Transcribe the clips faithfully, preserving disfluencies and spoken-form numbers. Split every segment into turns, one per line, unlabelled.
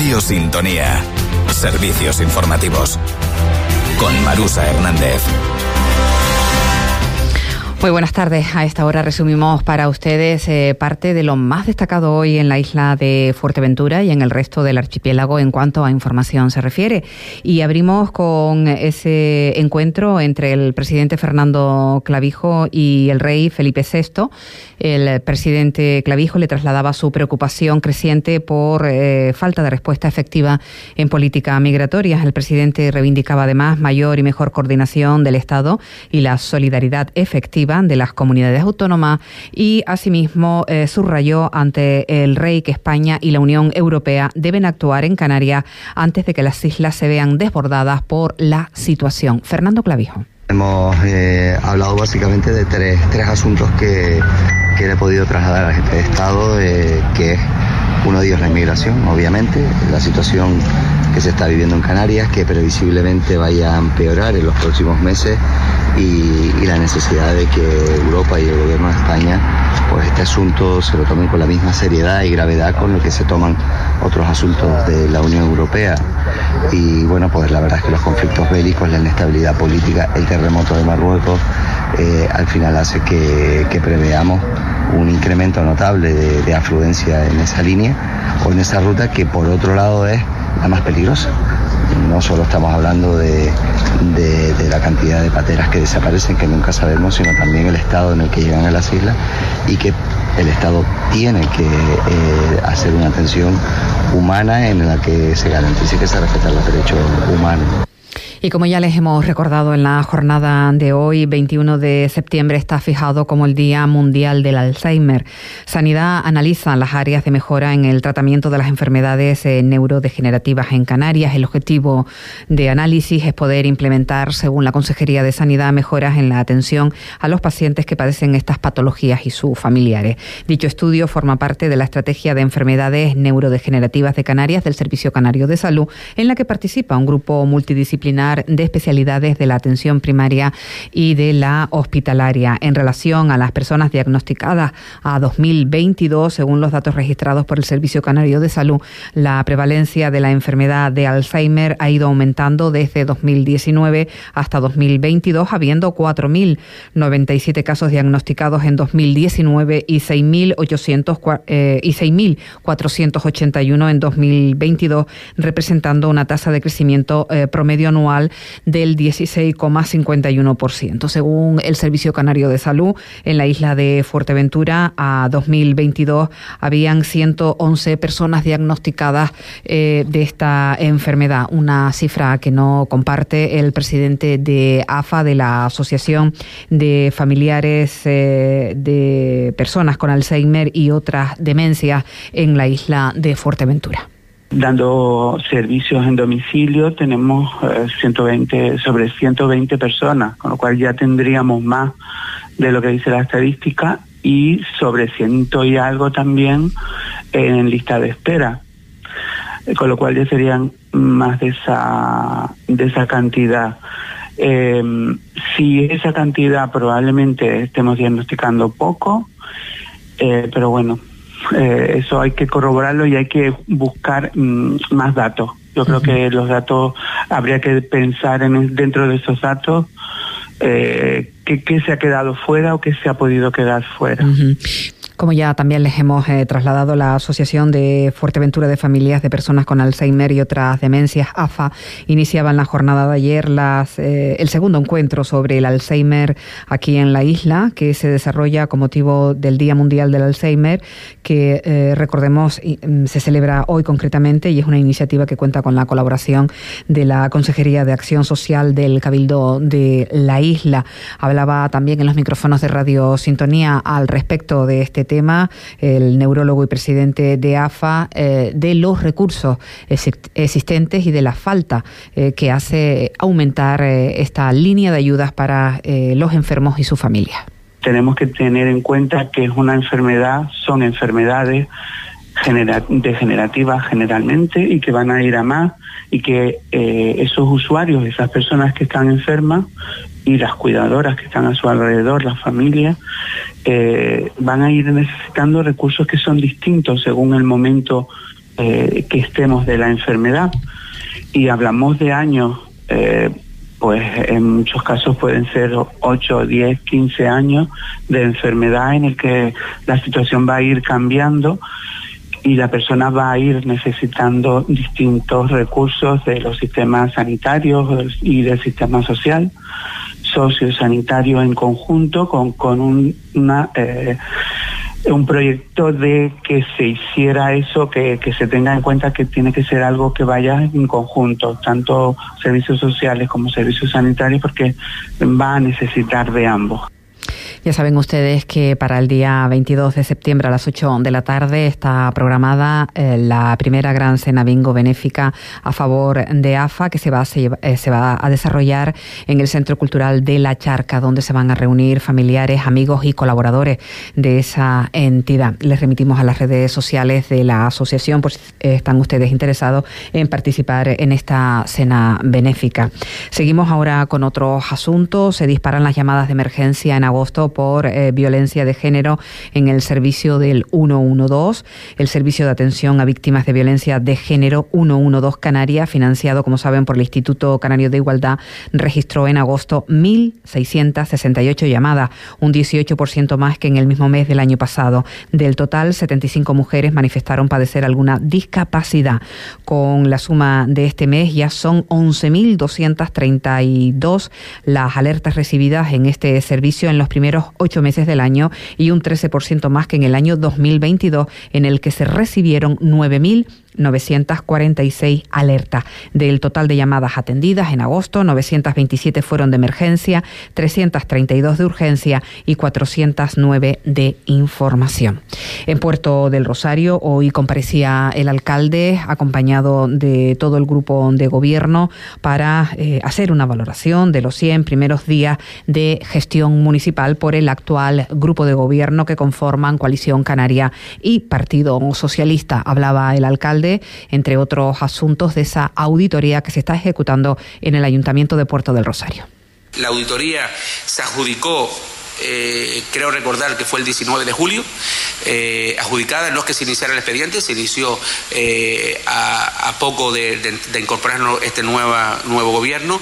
Radio Sintonía. Servicios informativos. Con Marusa Hernández.
Muy buenas tardes. A esta hora resumimos para ustedes eh, parte de lo más destacado hoy en la isla de Fuerteventura y en el resto del archipiélago en cuanto a información se refiere. Y abrimos con ese encuentro entre el presidente Fernando Clavijo y el rey Felipe sexto. El presidente Clavijo le trasladaba su preocupación creciente por eh, falta de respuesta efectiva en política migratoria. El presidente reivindicaba además mayor y mejor coordinación del Estado y la solidaridad efectiva de las comunidades autónomas y asimismo eh, subrayó ante el rey que España y la Unión Europea deben actuar en Canarias antes de que las islas se vean desbordadas por la situación. Fernando Clavijo.
Hemos eh, hablado básicamente de tres, tres asuntos que, que le he podido trasladar al jefe de Estado, eh, que es uno de ellos la inmigración, obviamente, la situación que se está viviendo en Canarias, que previsiblemente vaya a empeorar en los próximos meses y, y la necesidad de que Europa y el gobierno de España pues este asunto se lo tomen con la misma seriedad y gravedad con lo que se toman otros asuntos de la Unión Europea. Y bueno, pues la verdad es que los conflictos bélicos, la inestabilidad política, el terremoto de Marruecos, eh, al final hace que, que preveamos un incremento notable de, de afluencia en esa línea o en esa ruta que por otro lado es la más peligrosa. No solo estamos hablando de, de, de la cantidad de pateras que desaparecen, que nunca sabemos, sino también el estado en el que llegan a las islas y que el Estado tiene que eh, hacer una atención humana en la que se garantice que se respetan los derechos humanos.
Y como ya les hemos recordado en la jornada de hoy, veintiuno de septiembre está fijado como el Día Mundial del Alzheimer. Sanidad analiza las áreas de mejora en el tratamiento de las enfermedades eh, neurodegenerativas en Canarias. El objetivo de análisis es poder implementar, según la Consejería de Sanidad, mejoras en la atención a los pacientes que padecen estas patologías y sus familiares. Dicho estudio forma parte de la Estrategia de Enfermedades Neurodegenerativas de Canarias del Servicio Canario de Salud, en la que participa un grupo multidisciplinar de especialidades de la atención primaria y de la hospitalaria. En relación a las personas diagnosticadas a dos mil veintidós, según los datos registrados por el Servicio Canario de Salud, la prevalencia de la enfermedad de Alzheimer ha ido aumentando desde dos mil diecinueve hasta dos mil veintidós, habiendo cuatro mil noventa y siete casos diagnosticados en dos mil diecinueve y seis mil cuatrocientos ochenta y uno en dos mil veintidós, representando una tasa de crecimiento eh, promedio anual del dieciséis coma cincuenta y uno por ciento. Según el Servicio Canario de Salud, en la isla de Fuerteventura a dos mil veintidós habían ciento once personas diagnosticadas eh, de esta enfermedad, una cifra que no comparte el presidente de A F A, de la Asociación de Familiares eh, de Personas con Alzheimer y otras demencias en la isla de Fuerteventura.
Dando servicios en domicilio tenemos eh, ciento veinte, sobre ciento veinte personas, con lo cual ya tendríamos más de lo que dice la estadística y sobre ciento y algo también en lista de espera, eh, con lo cual ya serían más de esa, de esa cantidad. Eh, si esa cantidad probablemente estemos diagnosticando poco, eh, pero bueno, Eh, eso hay que corroborarlo y hay que buscar mm, más datos. Yo creo uh-huh. que los datos, habría que pensar en dentro de esos datos eh, qué, qué se ha quedado fuera o qué se ha podido quedar fuera.
Uh-huh. Como ya también les hemos eh, trasladado, la Asociación de Fuerteventura de Familias de Personas con Alzheimer y otras demencias, A F A, iniciaba en la jornada de ayer las, eh, el segundo encuentro sobre el Alzheimer aquí en la isla, que se desarrolla con motivo del Día Mundial del Alzheimer, que eh, recordemos se celebra hoy concretamente y es una iniciativa que cuenta con la colaboración de la Consejería de Acción Social del Cabildo de la isla. Hablaba también en los micrófonos de Radio Sintonía al respecto de este tema el neurólogo y presidente de A F A, eh, de los recursos existentes y de la falta eh, que hace aumentar eh, esta línea de ayudas para eh, los enfermos y sus familias.
Tenemos que tener en cuenta que es una enfermedad, son enfermedades genera- degenerativas generalmente y que van a ir a más y que eh, esos usuarios, esas personas que están enfermas y las cuidadoras que están a su alrededor, las familias, eh, van a ir necesitando recursos que son distintos según el momento eh, que estemos de la enfermedad. Y hablamos de años, eh, pues en muchos casos pueden ser ocho, diez, quince años de enfermedad en el que la situación va a ir cambiando y la persona va a ir necesitando distintos recursos de los sistemas sanitarios y del sistema social, sociosanitario en conjunto, con, con un, una, eh, un proyecto de que se hiciera eso, que, que se tenga en cuenta que tiene que ser algo que vaya en conjunto, tanto servicios sociales como servicios sanitarios, porque va a necesitar de ambos.
Ya saben ustedes que para el día veintidós de septiembre a las ocho de la tarde está programada eh, la primera gran cena bingo benéfica a favor de A F A, que se va, a, se, eh, se va a desarrollar en el Centro Cultural de La Charca, donde se van a reunir familiares, amigos y colaboradores de esa entidad. Les remitimos a las redes sociales de la asociación por si están ustedes interesados en participar en esta cena benéfica. Seguimos ahora con otros asuntos. Se disparan las llamadas de emergencia en agosto por eh, violencia de género en el servicio del uno uno dos, el servicio de atención a víctimas de violencia de género uno uno dos Canarias, financiado, como saben, por el Instituto Canario de Igualdad, registró en agosto mil seiscientas sesenta y ocho llamadas, un dieciocho por ciento más que en el mismo mes del año pasado. Del total, setenta y cinco mujeres manifestaron padecer alguna discapacidad. Con la suma de este mes ya son once mil doscientas treinta y dos las alertas recibidas en este servicio en los primeros ocho meses del año y un trece por ciento más que en el año dos mil veintidós, en el que se recibieron nueve mil novecientas cuarenta y seis alertas. Del total de llamadas atendidas en agosto, novecientas veintisiete fueron de emergencia, trescientas treinta y dos de urgencia y cuatrocientas nueve de información. En Puerto del Rosario hoy comparecía el alcalde acompañado de todo el grupo de gobierno para eh, hacer una valoración de los cien primeros días de gestión municipal por el actual grupo de gobierno que conforman Coalición Canaria y Partido Socialista. Hablaba el alcalde, entre otros asuntos, de esa auditoría que se está ejecutando en el Ayuntamiento de Puerto del Rosario.
La auditoría se adjudicó, eh, creo recordar que fue el diecinueve de julio, eh, adjudicada, no es que se iniciara el expediente, se inició eh, a, a poco de, de, de incorporarnos este nueva, nuevo gobierno,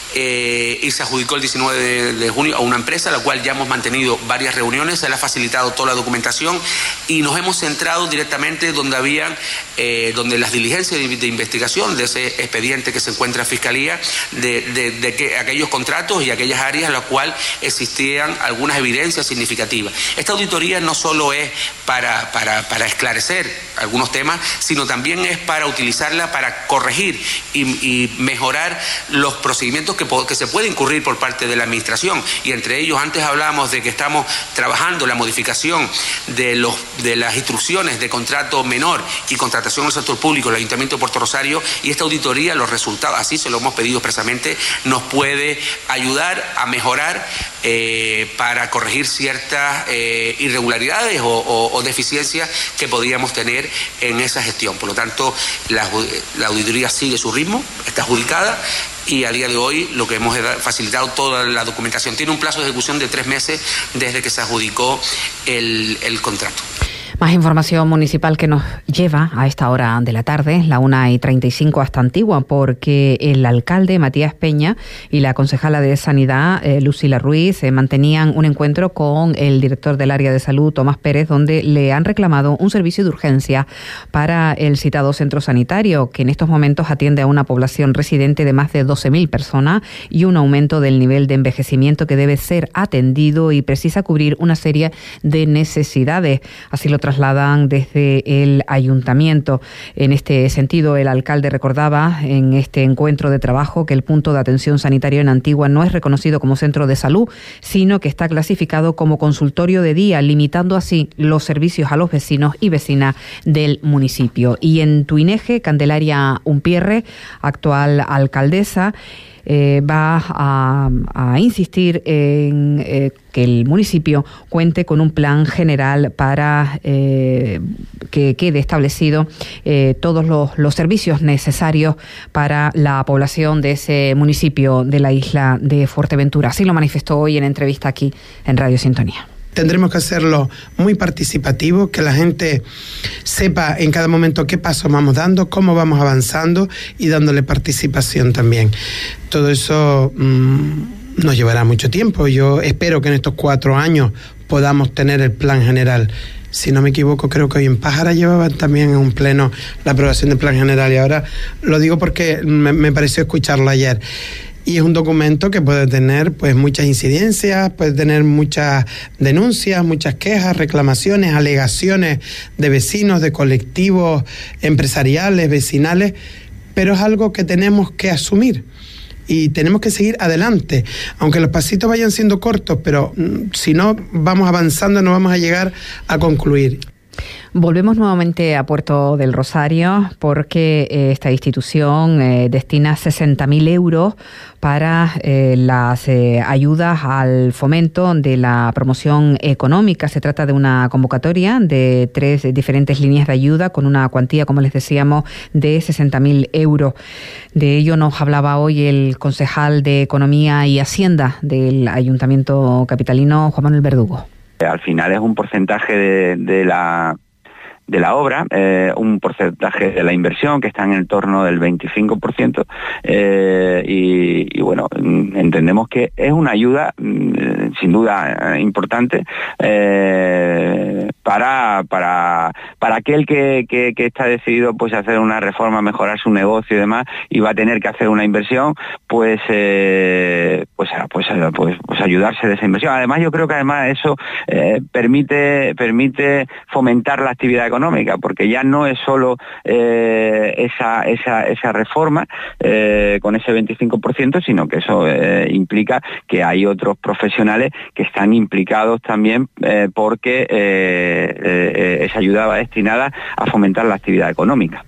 eh, y se adjudicó el diecinueve de, de junio a una empresa, la cual ya hemos mantenido varias reuniones, se le ha facilitado toda la documentación y nos hemos centrado directamente donde habían, eh, donde las diligencias de, de investigación de ese expediente que se encuentra en Fiscalía, de, de, de que aquellos contratos y aquellas áreas en las cuales existían algunas evidencias significativas. Esta auditoría no solo es para, para, para esclarecer algunos temas, sino también es para utilizarla para corregir y, y mejorar los procedimientos que, que se puede incurrir por parte de la Administración. Y entre ellos, antes hablábamos de que estamos trabajando la modificación de, los, de las instrucciones de contrato menor y contratación en el sector público del Ayuntamiento de Puerto Rosario, y esta auditoría, los resultados, así se lo hemos pedido expresamente, nos puede ayudar a mejorar eh, para corregir ciertas eh, irregularidades o, o, o deficiencias que podríamos tener en esa gestión. Por lo tanto, la, la auditoría sigue su ritmo, está adjudicada y a día de hoy lo que hemos facilitado toda la documentación. Tiene un plazo de ejecución de tres meses desde que se adjudicó el, el contrato.
Más información municipal que nos lleva a esta hora de la tarde, la una y treinta y cinco, hasta Antigua, porque el alcalde Matías Peña y la concejala de Sanidad, eh, Lucila Ruiz, eh, mantenían un encuentro con el director del área de salud, Tomás Pérez, donde le han reclamado un servicio de urgencia para el citado centro sanitario, que en estos momentos atiende a una población residente de más de doce mil personas y un aumento del nivel de envejecimiento que debe ser atendido y precisa cubrir una serie de necesidades. Así lo trasladan desde el ayuntamiento. En este sentido, el alcalde recordaba en este encuentro de trabajo que el punto de atención sanitario en Antigua no es reconocido como centro de salud, sino que está clasificado como consultorio de día, limitando así los servicios a los vecinos y vecinas del municipio. Y en Tuineje, Candelaria Umpierre, actual alcaldesa, Eh, va a, a insistir en eh, que el municipio cuente con un plan general para eh, que quede establecido eh, todos los, los servicios necesarios para la población de ese municipio de la isla de Fuerteventura. Así lo manifestó hoy en entrevista aquí en Radio Sintonía.
tendremos que hacerlo muy participativo, que la gente sepa en cada momento qué pasos vamos dando, cómo vamos avanzando y dándole participación también. Todo eso mmm, nos llevará mucho tiempo. Yo espero que en estos cuatro años podamos tener el plan general. Si no me equivoco, creo que hoy en Pájara llevaban también en un pleno la aprobación del plan general, y ahora lo digo porque me, me pareció escucharlo ayer. Y es un documento que puede tener pues muchas incidencias, puede tener muchas denuncias, muchas quejas, reclamaciones, alegaciones de vecinos, de colectivos empresariales, vecinales, pero es algo que tenemos que asumir. Y tenemos que seguir adelante, aunque los pasitos vayan siendo cortos, pero si no vamos avanzando no vamos a llegar a concluir.
Volvemos nuevamente a Puerto del Rosario porque eh, esta institución eh, destina sesenta mil euros para eh, las eh, ayudas al fomento de la promoción económica. Se trata de una convocatoria de tres diferentes líneas de ayuda con una cuantía, como les decíamos, de sesenta mil euros. De ello nos hablaba hoy el concejal de Economía y Hacienda del Ayuntamiento capitalino, Juan Manuel Verdugo.
Al final es un porcentaje de, de la de la obra, eh, un porcentaje de la inversión que está en el torno del veinticinco por ciento, eh, y, y bueno, entendemos que es una ayuda eh, sin duda importante eh, para para para aquel que, que, que está decidido pues a hacer una reforma, mejorar su negocio y demás, y va a tener que hacer una inversión, pues eh, pues, pues, pues pues ayudarse de esa inversión. Además, yo creo que además eso eh, permite permite fomentar la actividad económica. económica, porque ya no es solo eh, esa, esa, esa reforma eh, con ese veinticinco por ciento, sino que eso eh, implica que hay otros profesionales que están implicados también eh, porque eh, eh, esa ayuda va destinada a fomentar la actividad económica.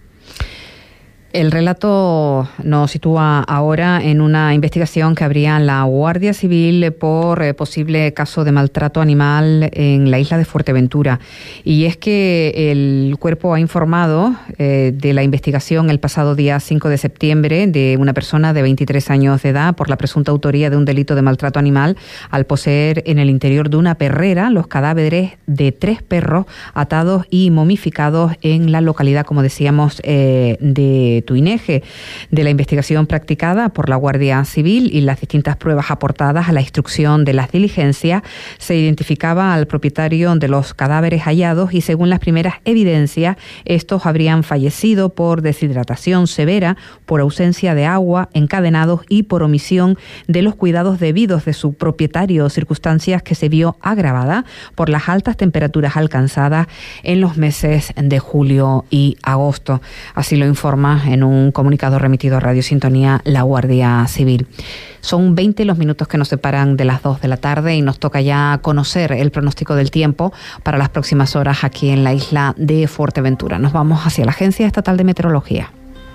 El relato nos sitúa ahora en una investigación que abría la Guardia Civil por eh, posible caso de maltrato animal en la isla de Fuerteventura. Y es que el cuerpo ha informado eh, de la investigación el pasado día cinco de septiembre de una persona de veintitrés años de edad por la presunta autoría de un delito de maltrato animal al poseer en el interior de una perrera los cadáveres de tres perros atados y momificados en la localidad, como decíamos, eh, de Tuineje. De la investigación practicada por la Guardia Civil y las distintas pruebas aportadas a la instrucción de las diligencias, se identificaba al propietario de los cadáveres hallados y, según las primeras evidencias, estos habrían fallecido por deshidratación severa, por ausencia de agua, encadenados y por omisión de los cuidados debidos de su propietario, circunstancias que se vio agravada por las altas temperaturas alcanzadas en los meses de julio y agosto. Así lo informa en un comunicado remitido a Radio Sintonía la Guardia Civil. Son veinte los minutos que nos separan de las dos de la tarde y nos toca ya conocer el pronóstico del tiempo para las próximas horas aquí en la isla de Fuerteventura. Nos vamos hacia la Agencia Estatal de Meteorología.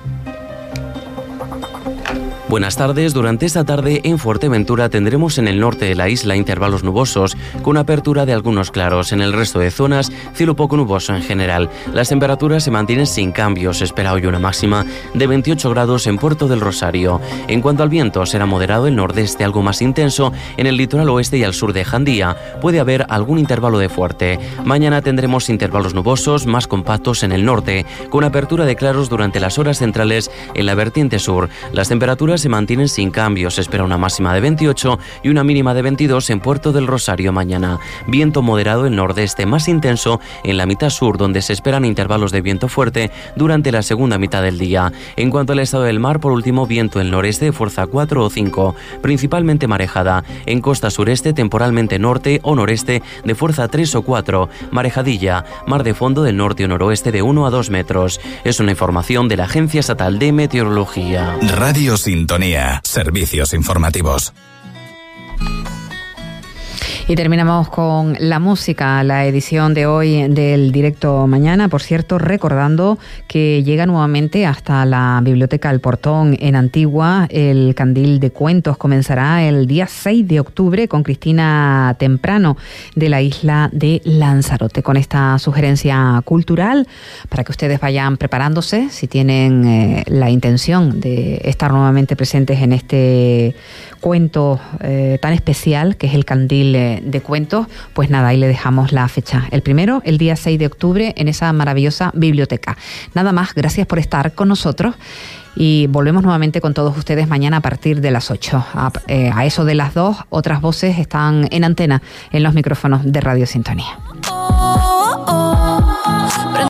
Buenas tardes. Durante esta tarde en Fuerteventura tendremos en el norte de la isla intervalos nubosos con apertura de algunos claros. En el resto de zonas, cielo poco nuboso en general. Las temperaturas se mantienen sin cambios. Se espera hoy una máxima de veintiocho grados en Puerto del Rosario. En cuanto al viento, será moderado el nordeste, algo más intenso en el litoral oeste y al sur de Jandía. Puede haber algún intervalo de fuerte. Mañana tendremos intervalos nubosos más compactos en el norte, con apertura de claros durante las horas centrales en la vertiente sur. Las temperaturas se mantienen sin cambios. Se espera una máxima de veintiocho y una mínima de veintidós en Puerto del Rosario mañana. Viento moderado el nordeste, más intenso en la mitad sur, donde se esperan intervalos de viento fuerte durante la segunda mitad del día. En cuanto al estado del mar, por último, viento el noreste de fuerza cuatro o cinco, principalmente marejada. En costa sureste, temporalmente norte o noreste de fuerza tres o cuatro, marejadilla. Mar de fondo del norte o noroeste de uno a dos metros. Es una información de la Agencia Estatal de Meteorología.
Radio Sintonía, servicios informativos.
Y terminamos con la música, la edición de hoy del Directo Mañana, por cierto, recordando que llega nuevamente hasta la Biblioteca El Portón en Antigua. El Candil de Cuentos comenzará el día seis de octubre con Cristina Temprano de la isla de Lanzarote, con esta sugerencia cultural para que ustedes vayan preparándose si tienen eh, la intención de estar nuevamente presentes en este cuento eh, tan especial que es el Candil de, de cuentos, pues nada, ahí le dejamos la fecha. El primero, el día seis de octubre, en esa maravillosa biblioteca. Nada más, gracias por estar con nosotros y volvemos nuevamente con todos ustedes mañana a partir de las ocho. A, eh, a eso de las dos, otras voces están en antena en los micrófonos de Radio Sintonía.